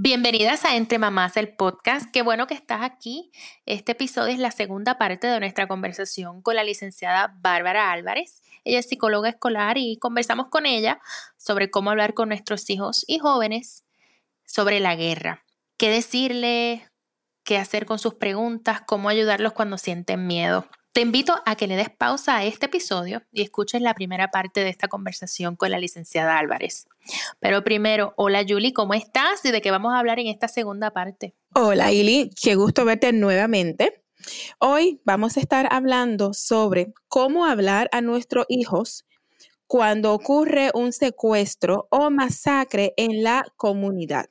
Bienvenidas a Entre Mamás, el podcast. Qué bueno que estás aquí. Este episodio es la segunda parte de nuestra conversación con la licenciada Bárbara Álvarez. Ella es psicóloga escolar y conversamos con ella sobre cómo hablar con nuestros hijos y jóvenes sobre la guerra. Qué decirles, qué hacer con sus preguntas, cómo ayudarlos cuando sienten miedo. Te invito a que le des pausa a este episodio y escuches la primera parte de esta conversación con la licenciada Álvarez. Pero primero, hola Julie, ¿cómo estás? ¿Y de qué vamos a hablar en esta segunda parte? Hola Ili, qué gusto verte nuevamente. Hoy vamos a estar hablando sobre cómo hablar a nuestros hijos cuando ocurre un secuestro o masacre en la comunidad.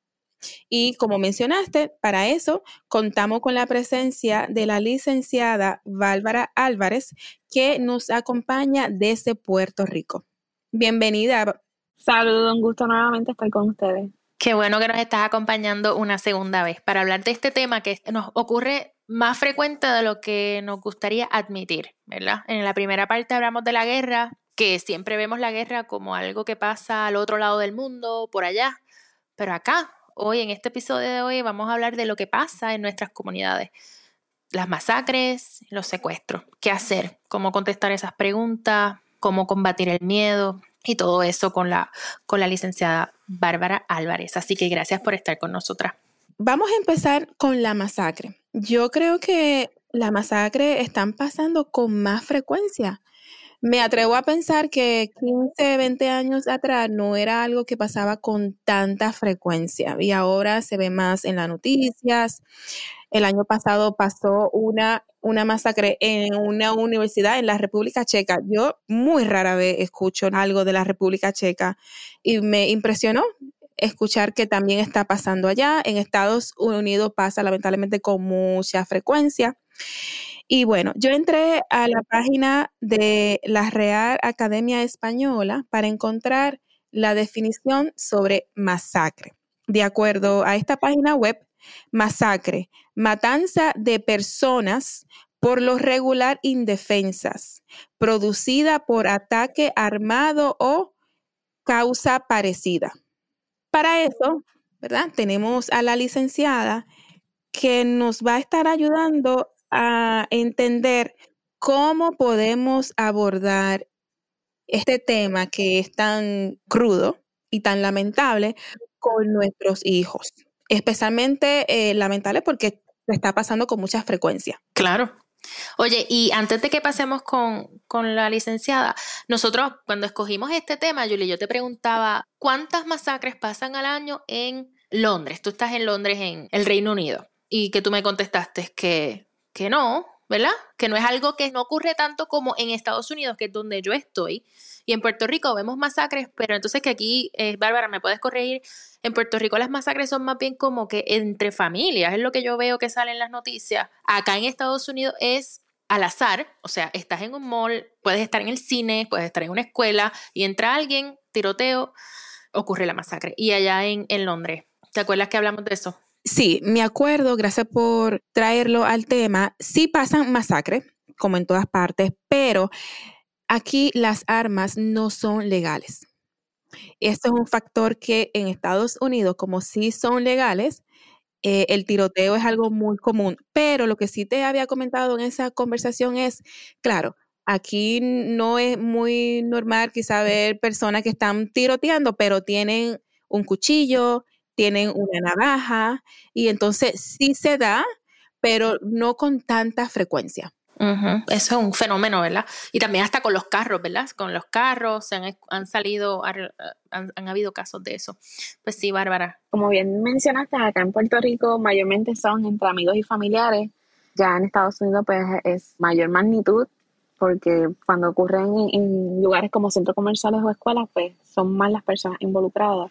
Y como mencionaste, para eso contamos con la presencia de la licenciada Bárbara Álvarez, que nos acompaña desde Puerto Rico. Bienvenida. Saludos, un gusto nuevamente estar con ustedes. Qué bueno que nos estás acompañando una segunda vez para hablar de este tema que nos ocurre más frecuente de lo que nos gustaría admitir, ¿verdad? En la primera parte hablamos de la guerra, que siempre vemos la guerra como algo que pasa al otro lado del mundo, por allá, pero acá, hoy, en este episodio de hoy, vamos a hablar de lo que pasa en nuestras comunidades. Las masacres, los secuestros. ¿Qué hacer? ¿Cómo contestar esas preguntas? ¿Cómo combatir el miedo? Y todo eso con la licenciada Bárbara Álvarez. Así que gracias por estar con nosotras. Vamos a empezar con la masacre. Yo creo que la masacre están pasando con más frecuencia. Me atrevo a pensar que 15, 20 años atrás no era algo que pasaba con tanta frecuencia y ahora se ve más en las noticias. El año pasado pasó una masacre en una universidad en la República Checa. Yo muy rara vez escucho algo de la República Checa y me impresionó escuchar que también está pasando allá. En Estados Unidos pasa lamentablemente con mucha frecuencia. Y bueno, yo entré a la página de la Real Academia Española para encontrar la definición sobre masacre. De acuerdo a esta página web, masacre, matanza de personas por lo regular indefensas, producida por ataque armado o causa parecida. Para eso, ¿verdad? Tenemos a la licenciada que nos va a estar ayudando a entender cómo podemos abordar este tema que es tan crudo y tan lamentable con nuestros hijos. Especialmente lamentable porque está pasando con mucha frecuencia. Claro. Oye, y antes de que pasemos con la licenciada, nosotros cuando escogimos este tema, Julie, yo te preguntaba, ¿cuántas masacres pasan al año en Londres? Tú estás en Londres, en el Reino Unido, y que tú me contestaste que no, ¿verdad? Que no es algo que no ocurre tanto como en Estados Unidos, que es donde yo estoy. Y en Puerto Rico vemos masacres, pero entonces que aquí, Bárbara, ¿me puedes corregir? En Puerto Rico las masacres son más bien como que entre familias, es lo que yo veo que sale en las noticias. Acá en Estados Unidos es al azar, o sea, estás en un mall, puedes estar en el cine, puedes estar en una escuela y entra alguien, tiroteo, ocurre la masacre. Y allá en Londres, ¿te acuerdas que hablamos de eso? Sí, me acuerdo, gracias por traerlo al tema. Sí pasan masacres, como en todas partes, pero aquí las armas no son legales. Esto es un factor que en Estados Unidos, como sí son legales, el tiroteo es algo muy común. Pero lo que sí te había comentado en esa conversación es, claro, aquí no es muy normal quizá ver personas que están tiroteando, pero tienen un cuchillo, tienen una navaja, y entonces sí se da, pero no con tanta frecuencia. Uh-huh. Eso es un fenómeno, ¿verdad? Y también hasta con los carros, ¿verdad? Con los carros han salido, han habido casos de eso. Pues sí, Bárbara. Como bien mencionaste, acá en Puerto Rico mayormente son entre amigos y familiares. Ya en Estados Unidos pues es mayor magnitud porque cuando ocurren en lugares como centros comerciales o escuelas pues son más las personas involucradas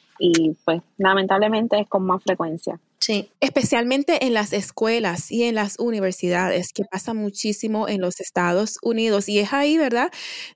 y pues lamentablemente es con más frecuencia. Sí, especialmente en las escuelas y en las universidades, que pasa muchísimo en los Estados Unidos. Y es ahí, ¿verdad?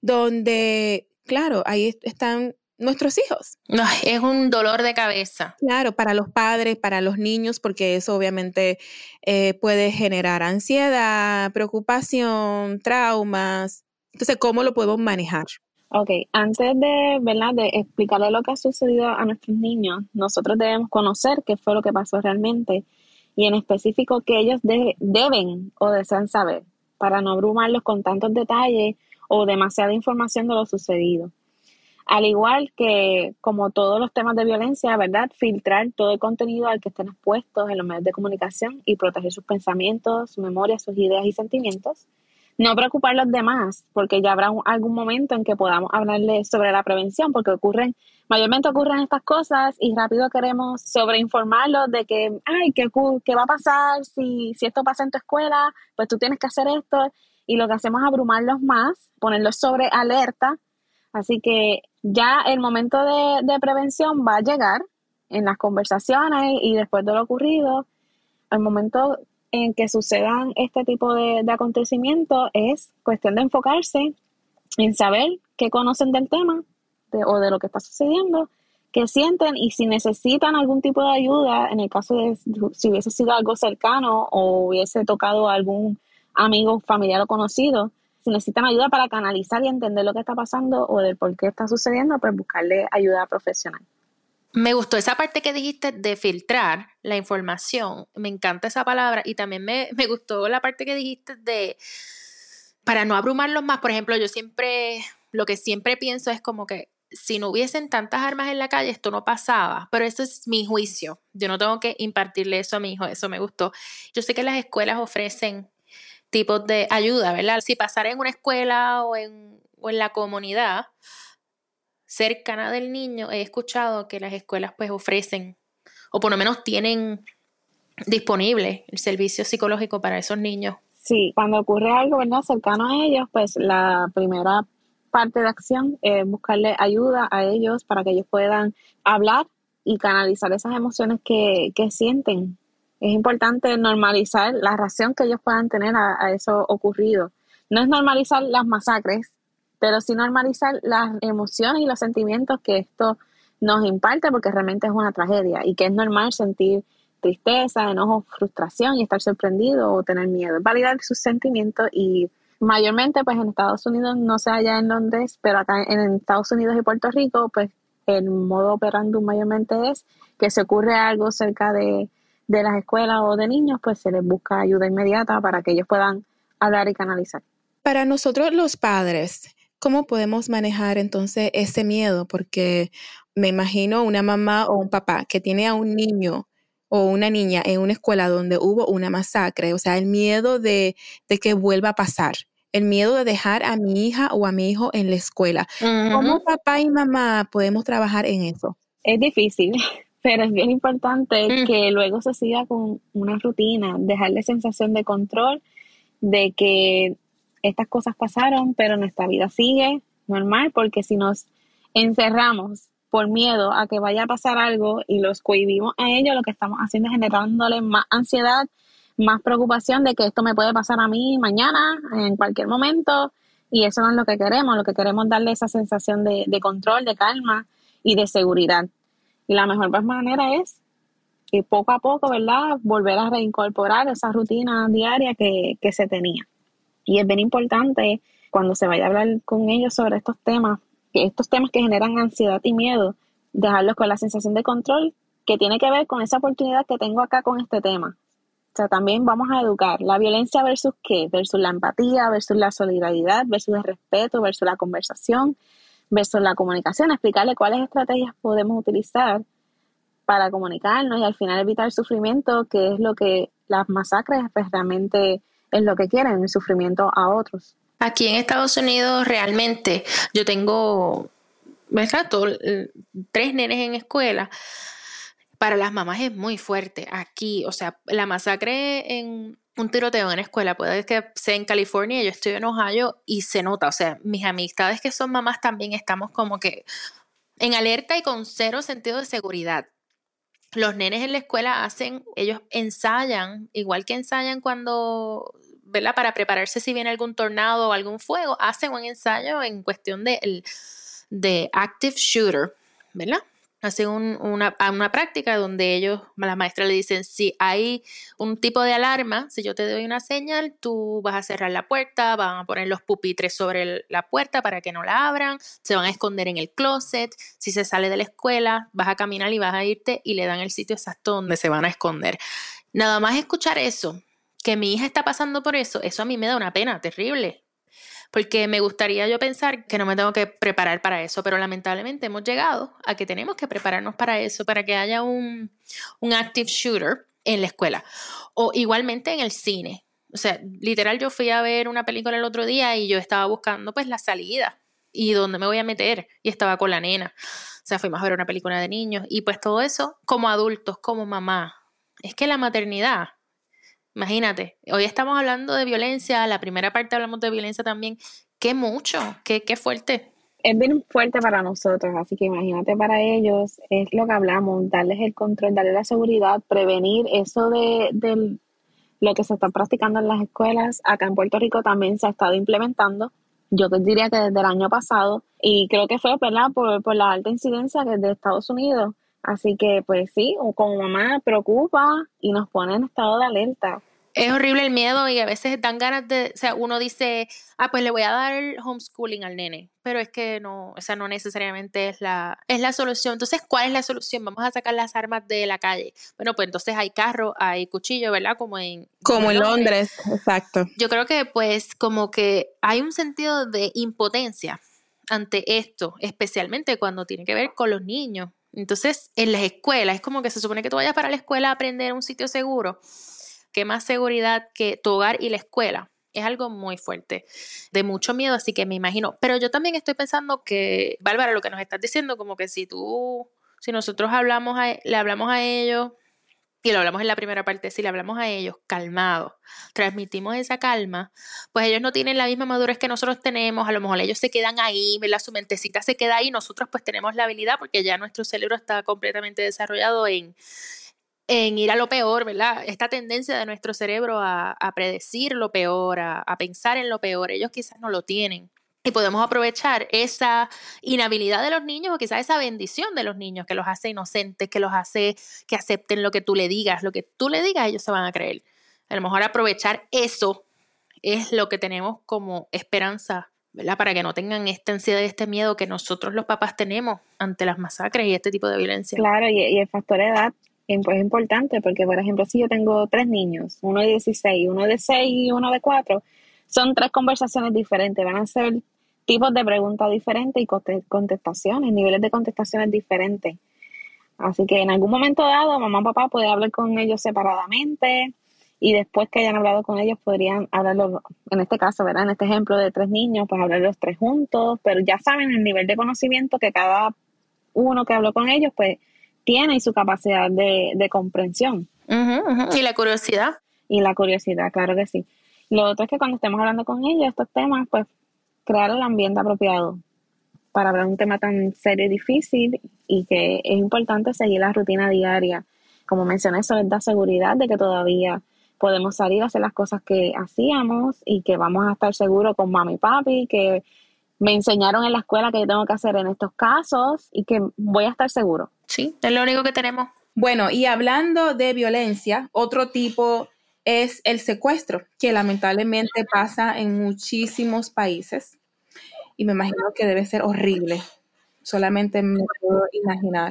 Donde, claro, ahí están nuestros hijos. No, es un dolor de cabeza. Claro, para los padres, para los niños, porque eso obviamente puede generar ansiedad, preocupación, traumas. Entonces, ¿cómo lo podemos manejar? Ok, antes de, ¿verdad?, de explicarle lo que ha sucedido a nuestros niños, nosotros debemos conocer qué fue lo que pasó realmente y en específico qué ellos deben o desean saber para no abrumarlos con tantos detalles o demasiada información de lo sucedido. Al igual que, como todos los temas de violencia, ¿verdad?, filtrar todo el contenido al que estén expuestos en los medios de comunicación y proteger sus pensamientos, sus memorias, sus ideas y sentimientos. No preocupar a los demás, porque ya habrá algún momento en que podamos hablarles sobre la prevención, porque mayormente ocurren estas cosas y rápido queremos sobreinformarlos de que, ay, ¿qué va a pasar si esto pasa en tu escuela? Pues tú tienes que hacer esto. Y lo que hacemos es abrumarlos más, ponerlos sobre alerta. Así que ya el momento de prevención va a llegar en las conversaciones y después de lo ocurrido. El momento en que sucedan este tipo de acontecimientos es cuestión de enfocarse en saber qué conocen del tema o de lo que está sucediendo, qué sienten y si necesitan algún tipo de ayuda, en el caso de si hubiese sido algo cercano o hubiese tocado a algún amigo, familiar o conocido, si necesitan ayuda para canalizar y entender lo que está pasando o del por qué está sucediendo, pues buscarle ayuda profesional. Me gustó esa parte que dijiste de filtrar la información. Me encanta esa palabra. Y también me gustó la parte que dijiste de, para no abrumarlos más, por ejemplo, lo que siempre pienso es como que si no hubiesen tantas armas en la calle, esto no pasaba. Pero eso es mi juicio. Yo no tengo que impartirle eso a mi hijo. Eso me gustó. Yo sé que las escuelas ofrecen tipos de ayuda, ¿verdad? Si pasara en una escuela o en la comunidad cercana del niño, he escuchado que las escuelas pues ofrecen o por lo menos tienen disponible el servicio psicológico para esos niños. Sí, cuando ocurre algo, ¿verdad?, cercano a ellos, pues la primera parte de acción es buscarle ayuda a ellos para que ellos puedan hablar y canalizar esas emociones que sienten. Es importante normalizar la reacción que ellos puedan tener a eso ocurrido. No es normalizar las masacres, pero sí normalizar las emociones y los sentimientos que esto nos imparte, porque realmente es una tragedia y que es normal sentir tristeza, enojo, frustración y estar sorprendido o tener miedo. Es validar sus sentimientos y mayormente pues en Estados Unidos, no sé allá en Londres, pero acá en Estados Unidos y Puerto Rico, pues el modo operandum mayormente es que si ocurre algo cerca de las escuelas o de niños, pues se les busca ayuda inmediata para que ellos puedan hablar y canalizar. Para nosotros los padres, ¿cómo podemos manejar entonces ese miedo? Porque me imagino una mamá o un papá que tiene a un niño o una niña en una escuela donde hubo una masacre, o sea, el miedo de que vuelva a pasar, el miedo de dejar a mi hija o a mi hijo en la escuela. ¿Cómo papá y mamá podemos trabajar en eso? Es difícil, pero es bien importante que luego se siga con una rutina, dejarle sensación de control, de que estas cosas pasaron, pero nuestra vida sigue normal, porque si nos encerramos por miedo a que vaya a pasar algo y los cohibimos a ellos, lo que estamos haciendo es generándole más ansiedad, más preocupación de que esto me puede pasar a mí mañana, en cualquier momento, y eso no es lo que queremos es darle esa sensación de control, de calma y de seguridad. Y la mejor manera es que poco a poco, ¿verdad?, volver a reincorporar esa rutina diaria que se tenía. Y es bien importante cuando se vaya a hablar con ellos sobre estos temas que generan ansiedad y miedo, dejarlos con la sensación de control que tiene que ver con esa oportunidad que tengo acá con este tema. O sea, también vamos a educar la violencia versus qué, versus la empatía, versus la solidaridad, versus el respeto, versus la conversación, versus la comunicación, explicarle cuáles estrategias podemos utilizar para comunicarnos y al final evitar el sufrimiento, que es lo que las masacres pues realmente es lo que quieren, el sufrimiento a otros. Aquí en Estados Unidos realmente yo tengo, ¿verdad?, 3 nenes en escuela. Para las mamás es muy fuerte aquí, o sea, la masacre en un tiroteo en una escuela puede que sea en California, yo estoy en Ohio y se nota, o sea, mis amistades que son mamás también estamos como que en alerta y con cero sentido de seguridad. Los nenes en la escuela ellos ensayan, igual que ensayan cuando, ¿verdad?, para prepararse si viene algún tornado o algún fuego, hacen un ensayo en cuestión de active shooter, ¿verdad? hacen una práctica donde ellos, la maestra le dicen, si hay un tipo de alarma, si yo te doy una señal, tú vas a cerrar la puerta, van a poner los pupitres sobre la puerta para que no la abran, se van a esconder en el closet, si se sale de la escuela, vas a caminar y vas a irte y le dan el sitio exacto donde se van a esconder. Nada más escuchar eso, que mi hija está pasando por eso a mí me da una pena terrible. Porque me gustaría yo pensar que no me tengo que preparar para eso, pero lamentablemente hemos llegado a que tenemos que prepararnos para eso, para que haya un active shooter en la escuela. O igualmente en el cine. O sea, literal yo fui a ver una película el otro día y yo estaba buscando pues la salida y dónde me voy a meter y estaba con la nena. O sea, fuimos a ver una película de niños y pues todo eso como adultos, como mamá. Es que la maternidad... Imagínate, hoy estamos hablando de violencia, la primera parte hablamos de violencia también. ¡Qué mucho! ¡Qué fuerte! Es bien fuerte para nosotros, así que imagínate para ellos, es lo que hablamos, darles el control, darles la seguridad, prevenir eso de lo que se está practicando en las escuelas. Acá en Puerto Rico también se ha estado implementando, yo diría que desde el año pasado, y creo que fue, ¿verdad?, por la alta incidencia que es de Estados Unidos. Así que, pues sí, como mamá preocupa y nos pone en estado de alerta. Es horrible el miedo y a veces dan ganas de, o sea, uno dice, pues le voy a dar el homeschooling al nene, pero es que no, o sea, no necesariamente es la solución. Entonces, ¿cuál es la solución? Vamos a sacar las armas de la calle. Bueno, pues entonces hay carro, hay cuchillo, ¿verdad? Como en Londres, exacto. Yo creo que pues como que hay un sentido de impotencia ante esto, especialmente cuando tiene que ver con los niños. Entonces, en las escuelas, es como que se supone que tú vayas para la escuela a aprender un sitio seguro. ¿Qué más seguridad que tu hogar y la escuela? Es algo muy fuerte, de mucho miedo, así que me imagino. Pero yo también estoy pensando que, Bárbara, lo que nos estás diciendo, como que si nosotros le hablamos a ellos, y lo hablamos en la primera parte, si le hablamos a ellos calmados, transmitimos esa calma, pues ellos no tienen la misma madurez que nosotros tenemos, a lo mejor ellos se quedan ahí, ¿verdad? Su mentecita se queda ahí, nosotros pues tenemos la habilidad porque ya nuestro cerebro está completamente desarrollado en ir a lo peor, ¿verdad? Esta tendencia de nuestro cerebro a predecir lo peor, a pensar en lo peor, ellos quizás no lo tienen. Y podemos aprovechar esa inhabilidad de los niños o quizás esa bendición de los niños que los hace inocentes, que los hace que acepten lo que tú le digas. Lo que tú le digas, ellos se van a creer. A lo mejor aprovechar eso es lo que tenemos como esperanza, ¿verdad? Para que no tengan esta ansiedad y este miedo que nosotros los papás tenemos ante las masacres y este tipo de violencia. Claro, y el factor edad es importante porque, por ejemplo, si yo tengo 3 niños, uno de 16, uno de 6 y uno de 4, son 3 conversaciones diferentes, van a ser tipos de preguntas diferentes y contestaciones, niveles de contestaciones diferentes. Así que en algún momento dado, mamá o papá puede hablar con ellos separadamente y después que hayan hablado con ellos podrían hablarlo, en este caso, ¿verdad? En este ejemplo de 3 niños, pues hablar los 3 juntos, pero ya saben el nivel de conocimiento que cada uno que habló con ellos, pues tiene y su capacidad de comprensión. Y la curiosidad. Y la curiosidad, claro que sí. Lo otro es que cuando estemos hablando con ellos estos temas, pues crear el ambiente apropiado para hablar un tema tan serio y difícil y que es importante seguir la rutina diaria. Como mencioné, eso les da seguridad de que todavía podemos salir a hacer las cosas que hacíamos y que vamos a estar seguros con mami y papi, que me enseñaron en la escuela que yo tengo que hacer en estos casos y que voy a estar seguro. Sí, es lo único que tenemos. Bueno, y hablando de violencia, otro tipo es el secuestro, que lamentablemente pasa en muchísimos países. Y me imagino que debe ser horrible. Solamente me puedo imaginar.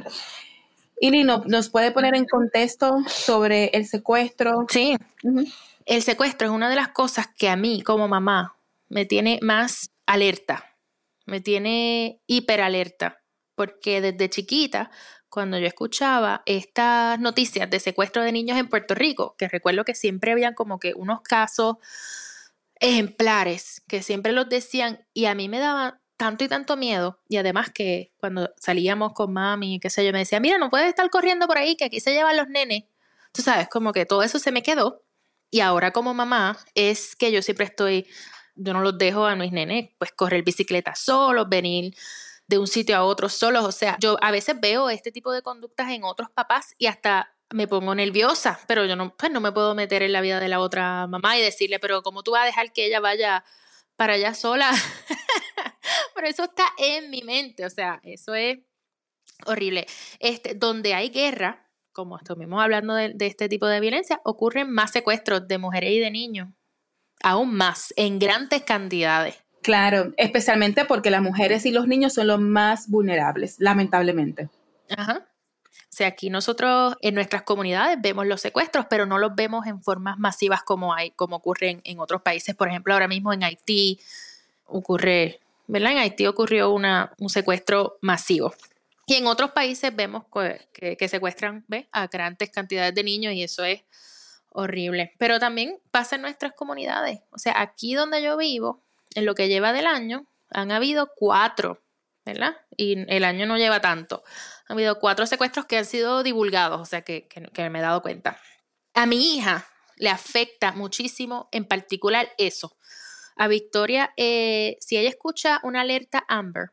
Ili, ¿nos puede poner en contexto sobre el secuestro? Sí. El secuestro es una de las cosas que a mí, como mamá, me tiene más alerta. Me tiene hiperalerta. Porque desde chiquita, cuando yo escuchaba estas noticias de secuestro de niños en Puerto Rico, que recuerdo que siempre habían como que unos casos ejemplares, que siempre los decían, y a mí me daba tanto y tanto miedo, y además que cuando salíamos con mami, qué sé yo, me decía, mira, no puedes estar corriendo por ahí, que aquí se llevan los nenes. Tú sabes, como que todo eso se me quedó, y ahora como mamá es que yo siempre yo no los dejo a mis nenes, pues correr bicicleta solos, venir de un sitio a otro solos, o sea, yo a veces veo este tipo de conductas en otros papás y hasta me pongo nerviosa, pero yo no me puedo meter en la vida de la otra mamá y decirle, pero ¿cómo tú vas a dejar que ella vaya para allá sola? Pero eso está en mi mente, o sea, eso es Horrible. Donde hay guerra, como estuvimos hablando de este tipo de violencia, ocurren más secuestros de mujeres y de niños. Aún más, en grandes cantidades. Claro, especialmente porque las mujeres y los niños son los más vulnerables, lamentablemente. Ajá. O sea, aquí nosotros en nuestras comunidades vemos los secuestros, pero no los vemos en formas masivas como ocurren en otros países. Por ejemplo, ahora mismo en Haití ocurre, ¿verdad? En Haití ocurrió un secuestro masivo. Y en otros países vemos que secuestran, ¿ves?, a grandes cantidades de niños y eso es horrible. Pero también pasa en nuestras comunidades. O sea, aquí donde yo vivo, en lo que lleva del año, han habido 4, ¿verdad? Y el año no lleva tanto. Han habido 4 secuestros que han sido divulgados, o sea, que me he dado cuenta. A mi hija le afecta muchísimo, en particular eso. A Victoria, si ella escucha una alerta Amber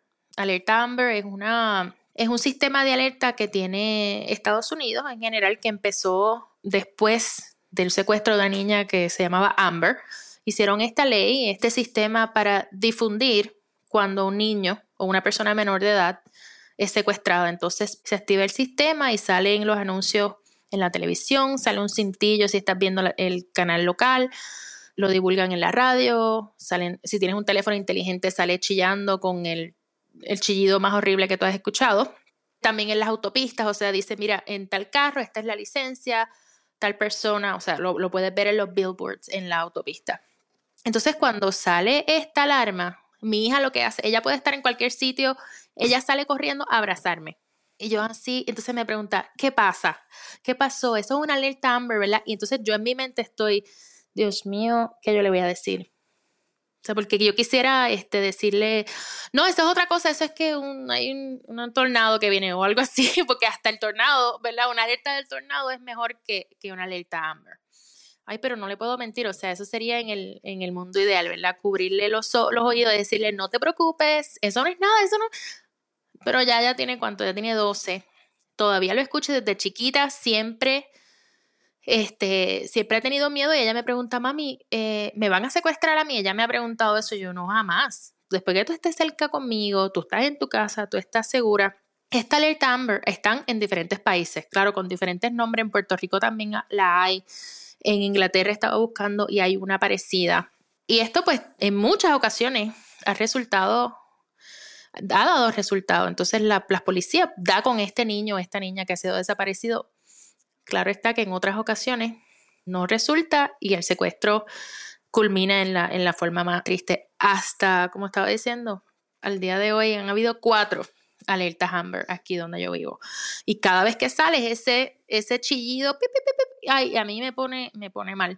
es un sistema de alerta que tiene Estados Unidos en general, que empezó después del secuestro de una niña que se llamaba Amber. Hicieron esta ley, este sistema para difundir cuando un niño o una persona menor de edad es secuestrada. Entonces se activa el sistema y salen los anuncios en la televisión, sale un cintillo si estás viendo el canal local, lo divulgan en la radio, si tienes un teléfono inteligente sale chillando con el chillido más horrible que tú has escuchado. También en las autopistas, o sea, dice, mira, en tal carro, esta es la licencia, tal persona, o sea, lo puedes ver en los billboards en la autopista. Entonces, cuando sale esta alarma, mi hija lo que hace, ella puede estar en cualquier sitio, ella sale corriendo a abrazarme. Y yo así, entonces me pregunta, ¿qué pasa? ¿Qué pasó? Eso es una alerta Amber, ¿verdad? Y entonces yo en mi mente estoy, Dios mío, ¿qué yo le voy a decir? O sea, porque yo quisiera decirle, no, eso es otra cosa, eso es que hay un tornado que viene o algo así, porque hasta el tornado, ¿verdad? Una alerta del tornado es mejor que una alerta Amber. Ay, pero no le puedo mentir, o sea, eso sería en el mundo ideal, ¿verdad? Cubrirle los oídos y decirle, no te preocupes, eso no es nada, eso no. Pero ya tiene ¿cuánto? Ya tiene 12. Todavía lo escucho desde chiquita, siempre ha tenido miedo y ella me pregunta, mami, ¿me van a secuestrar a mí? Ella me ha preguntado eso y yo, no, jamás. Después que tú estés cerca conmigo, tú estás en tu casa, tú estás segura. Esta alerta Amber están en diferentes países, claro, con diferentes nombres. En Puerto Rico también la hay. En Inglaterra estaba buscando y hay una parecida. Y esto, pues, en muchas ocasiones ha dado resultado. Entonces, la policía da con este niño o esta niña que ha sido desaparecido. Claro está que en otras ocasiones no resulta y el secuestro culmina en la forma más triste. Hasta, como estaba diciendo, al día de hoy han habido 4 alertas Amber aquí donde yo vivo. Y cada vez que sale ese chillido, pip, pip, pip, ay, a mí me pone mal.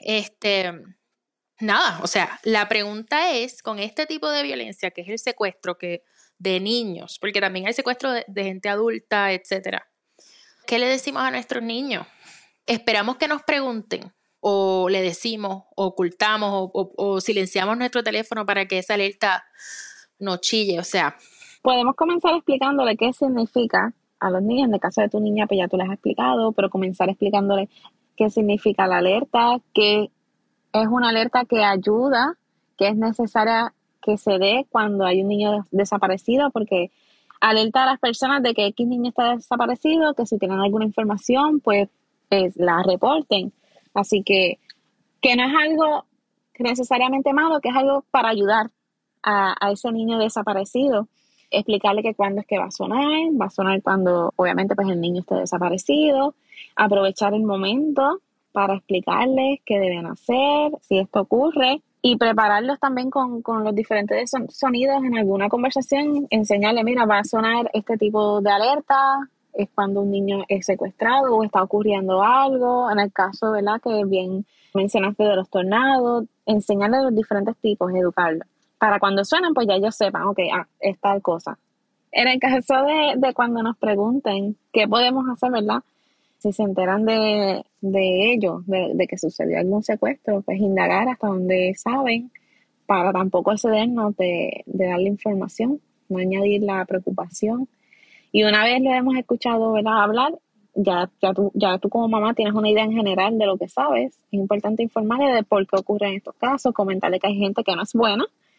Nada, o sea, la pregunta es, con este tipo de violencia, que es el secuestro de niños, porque también hay secuestro de gente adulta, etcétera. ¿Qué le decimos a nuestros niños? ¿Esperamos que nos pregunten? ¿O le decimos, o ocultamos, o silenciamos nuestro teléfono para que esa alerta no chille? O sea, podemos comenzar explicándole qué significa a los niños. En el caso de tu niña, pues ya tú les has explicado, pero comenzar explicándole qué significa la alerta, que es una alerta que ayuda, que es necesaria que se dé cuando hay un niño desaparecido, porque alerta a las personas de que X niño está desaparecido, que si tienen alguna información, pues la reporten. Así que no es algo necesariamente malo, que es algo para ayudar a ese niño desaparecido. Explicarle que cuándo es que va a sonar cuando obviamente pues el niño esté desaparecido, aprovechar el momento para explicarles qué deben hacer si esto ocurre y prepararlos también con los diferentes sonidos en alguna conversación, enseñarle, mira, va a sonar este tipo de alerta, es cuando un niño es secuestrado o está ocurriendo algo, en el caso, ¿verdad?, que bien mencionaste de los tornados, enseñarle los diferentes tipos, educarlos. Para cuando suenan, pues ya ellos sepan, ok, es tal cosa. En el caso de cuando nos pregunten qué podemos hacer, ¿verdad? Si se enteran de ello, de que sucedió algún secuestro, pues indagar hasta donde saben para tampoco excedernos de darle información, no añadir la preocupación. Y una vez lo hemos escuchado, ¿verdad?, hablar, ya tú como mamá tienes una idea en general de lo que sabes. Es importante informarle de por qué ocurren estos casos, comentarle que hay gente que no es buena,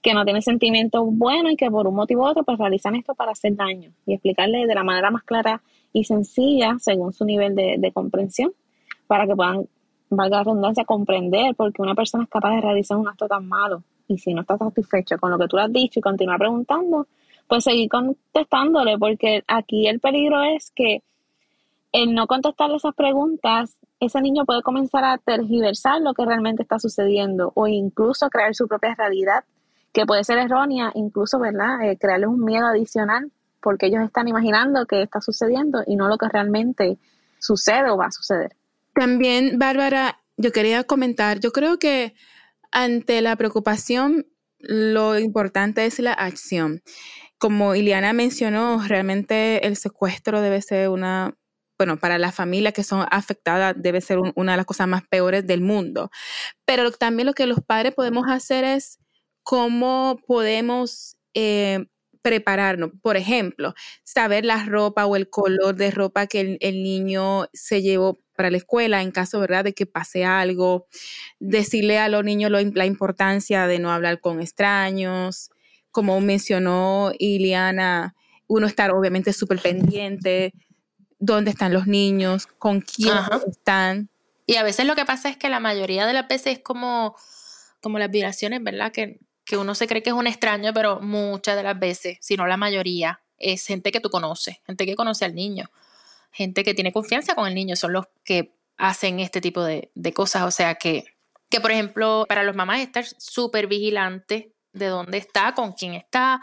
que no tienen sentimientos buenos y que por un motivo u otro pues realizan esto para hacer daño, y explicarles de la manera más clara y sencilla según su nivel de comprensión, para que puedan, valga la redundancia, comprender por qué una persona es capaz de realizar un acto tan malo. Y si no está satisfecho con lo que tú le has dicho y continúa preguntando, pues seguir contestándole, porque aquí el peligro es que el no contestarle esas preguntas, ese niño puede comenzar a tergiversar lo que realmente está sucediendo, o incluso crear su propia realidad, que puede ser errónea, incluso, ¿verdad? Crearles un miedo adicional, porque ellos están imaginando que está sucediendo y no lo que realmente sucede o va a suceder. También, Bárbara, yo quería comentar, yo creo que ante la preocupación, lo importante es la acción. Como Iliana mencionó, realmente el secuestro debe ser para las familias que son afectadas, debe ser una de las cosas más peores del mundo. Pero también lo que los padres podemos hacer es cómo podemos prepararnos. Por ejemplo, saber la ropa o el color de ropa que el niño se llevó para la escuela en caso, ¿verdad?, de que pase algo. Decirle a los niños la importancia de no hablar con extraños. Como mencionó Iliana, uno estar obviamente súper pendiente, dónde están los niños, con quién están. Y a veces lo que pasa es que la mayoría de las veces es como las violaciones, ¿verdad? Que uno se cree que es un extraño, pero muchas de las veces, si no la mayoría, es gente que tú conoces, gente que conoce al niño, gente que tiene confianza con el niño, son los que hacen este tipo de cosas. O sea que por ejemplo, para los mamás estar súper vigilantes de dónde está, con quién está,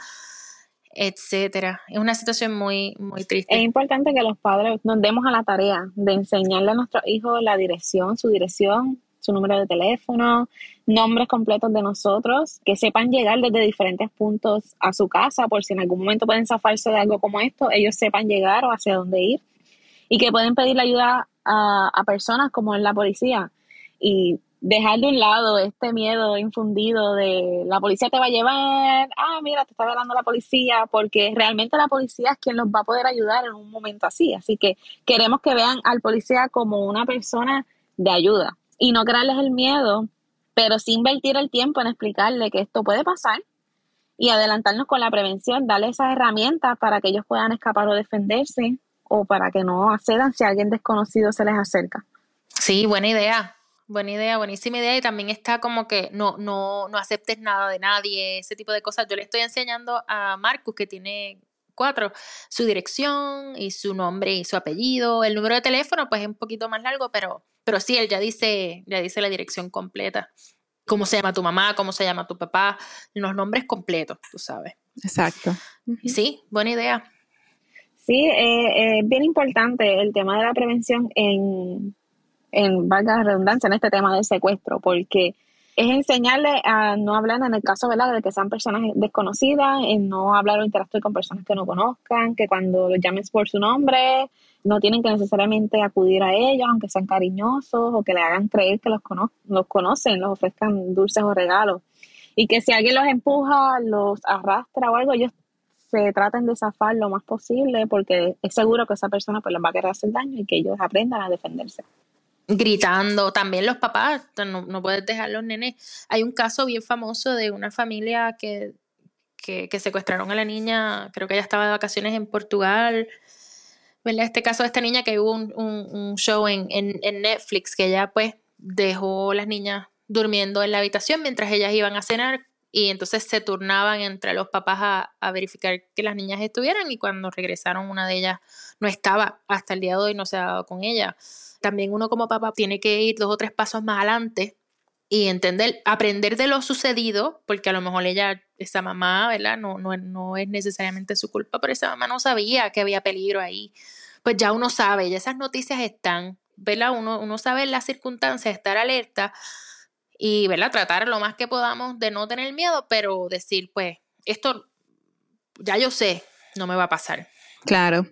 etcétera. Es una situación muy, muy triste. Es importante que los padres nos demos a la tarea de enseñarle a nuestros hijos la dirección, su número de teléfono, nombres completos de nosotros, que sepan llegar desde diferentes puntos a su casa, por si en algún momento pueden zafarse de algo como esto, ellos sepan llegar o hacia dónde ir, y que pueden pedirle ayuda a personas como en la policía, y dejar de un lado este miedo infundido de la policía te va a llevar, mira, te está velando la policía, porque realmente la policía es quien los va a poder ayudar en un momento así. Así que queremos que vean al policía como una persona de ayuda y no crearles el miedo, pero sí invertir el tiempo en explicarle que esto puede pasar y adelantarnos con la prevención, darle esas herramientas para que ellos puedan escapar o defenderse, o para que no accedan si alguien desconocido se les acerca. Sí, buena idea. Buena idea, buenísima idea. Y también está como que no aceptes nada de nadie, ese tipo de cosas. Yo le estoy enseñando a Marcus, que tiene 4, su dirección y su nombre y su apellido. El número de teléfono pues es un poquito más largo, pero sí, él ya dice la dirección completa. Cómo se llama tu mamá, cómo se llama tu papá, los nombres completos, tú sabes. Exacto. Sí, buena idea. Sí, es bien importante el tema de la prevención en valga la redundancia, en este tema del secuestro, porque es enseñarle a no hablar, en el caso, ¿verdad?, de que sean personas desconocidas, en no hablar o interactuar con personas que no conozcan, que cuando los llames por su nombre no tienen que necesariamente acudir a ellos, aunque sean cariñosos, o que le hagan creer que los conocen, los ofrezcan dulces o regalos, y que si alguien los empuja, los arrastra o algo, ellos se traten de zafar lo más posible, porque es seguro que esa persona pues les va a querer hacer daño, y que ellos aprendan a defenderse. Gritando, también los papás, no puedes dejar los nenes. Hay un caso bien famoso de una familia que secuestraron a la niña, creo que ella estaba de vacaciones en Portugal, ¿verdad? Este caso de esta niña, que hubo un show en Netflix, que ella pues dejó las niñas durmiendo en la habitación mientras ellas iban a cenar, y entonces se turnaban entre los papás a verificar que las niñas estuvieran, y cuando regresaron una de ellas no estaba, hasta el día de hoy no se ha dado con ella. También uno como papá tiene que ir 2 o 3 pasos más adelante y aprender de lo sucedido, porque a lo mejor esa mamá, ¿verdad?, no es necesariamente su culpa, pero esa mamá no sabía que había peligro ahí. Pues ya uno sabe, ya esas noticias están, ¿verdad? Uno sabe las circunstancias, estar alerta y, ¿verdad?, tratar lo más que podamos de no tener miedo, pero decir, pues, esto ya yo sé, no me va a pasar. Claro.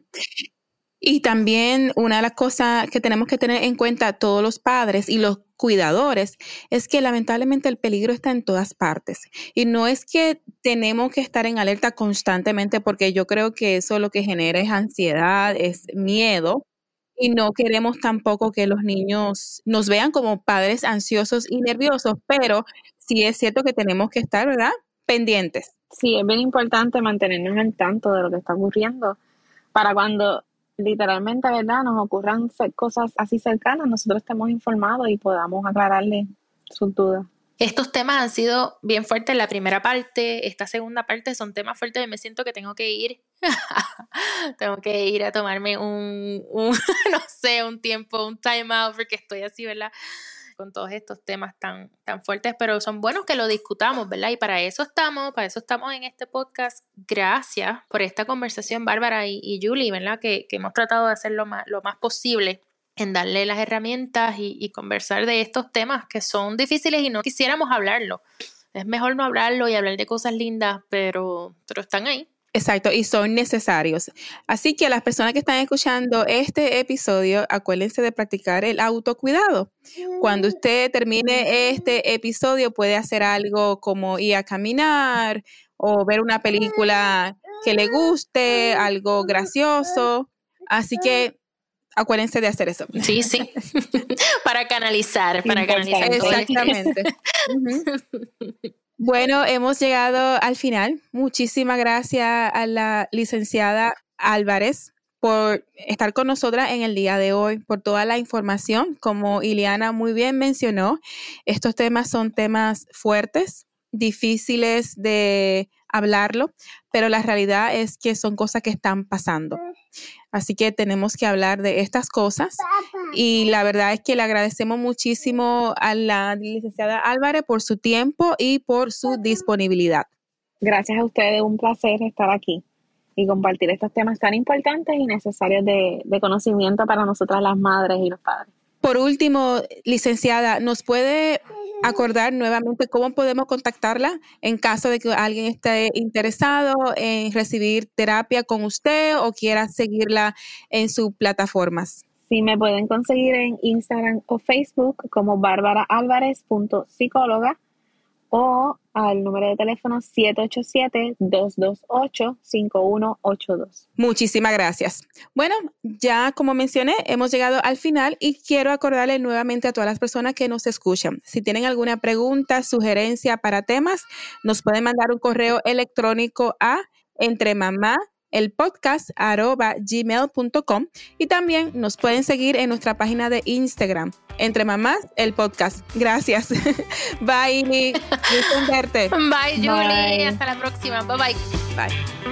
Y también una de las cosas que tenemos que tener en cuenta todos los padres y los cuidadores es que lamentablemente el peligro está en todas partes. Y no es que tenemos que estar en alerta constantemente, porque yo creo que eso lo que genera es ansiedad, es miedo. Y no queremos tampoco que los niños nos vean como padres ansiosos y nerviosos, pero sí es cierto que tenemos que estar, ¿verdad?, pendientes. Sí, es bien importante mantenernos al tanto de lo que está ocurriendo para cuando literalmente, ¿verdad?, nos ocurran cosas así cercanas, nosotros estemos informados y podamos aclararle sus dudas. Estos temas han sido bien fuertes. La primera parte, esta segunda parte son temas fuertes y me siento que tengo que ir. Tengo que ir a tomarme no sé, un tiempo, un time out, porque estoy así, ¿verdad?, con todos estos temas tan fuertes, pero son buenos que lo discutamos, ¿verdad? Y para eso estamos en este podcast. Gracias por esta conversación, Bárbara y Julie, ¿verdad? Que hemos tratado de hacer lo más posible en darle las herramientas y conversar de estos temas que son difíciles y no quisiéramos hablarlo. Es mejor no hablarlo y hablar de cosas lindas, pero están ahí. Exacto, y son necesarios. Así que a las personas que están escuchando este episodio, acuérdense de practicar el autocuidado. Cuando usted termine este episodio, puede hacer algo como ir a caminar o ver una película que le guste, algo gracioso. Así que acuérdense de hacer eso. Sí. Para canalizar. Exactamente. Bueno, hemos llegado al final. Muchísimas gracias a la licenciada Álvarez por estar con nosotras en el día de hoy, por toda la información. Como Ileana muy bien mencionó, estos temas son temas fuertes, difíciles de hablarlo, pero la realidad es que son cosas que están pasando. Así que tenemos que hablar de estas cosas y la verdad es que le agradecemos muchísimo a la licenciada Álvarez por su tiempo y por su disponibilidad. Gracias a ustedes, un placer estar aquí y compartir estos temas tan importantes y necesarios de conocimiento para nosotras las madres y los padres. Por último, licenciada, ¿nos puede acordar nuevamente cómo podemos contactarla en caso de que alguien esté interesado en recibir terapia con usted o quiera seguirla en sus plataformas? Sí, me pueden conseguir en Instagram o Facebook como barbaraálvarez.psicóloga o al número de teléfono 787-228-5182. Muchísimas gracias. Bueno, ya como mencioné, hemos llegado al final y quiero acordarle nuevamente a todas las personas que nos escuchan. Si tienen alguna pregunta, sugerencia para temas, nos pueden mandar un correo electrónico a entremamaselpodcast@gmail.com y también nos pueden seguir en nuestra página de Instagram, Entre Mamás, el podcast. Gracias. Bye, Ili. Gusto en verte. Bye, Julie. Bye. Hasta la próxima. Bye. Bye.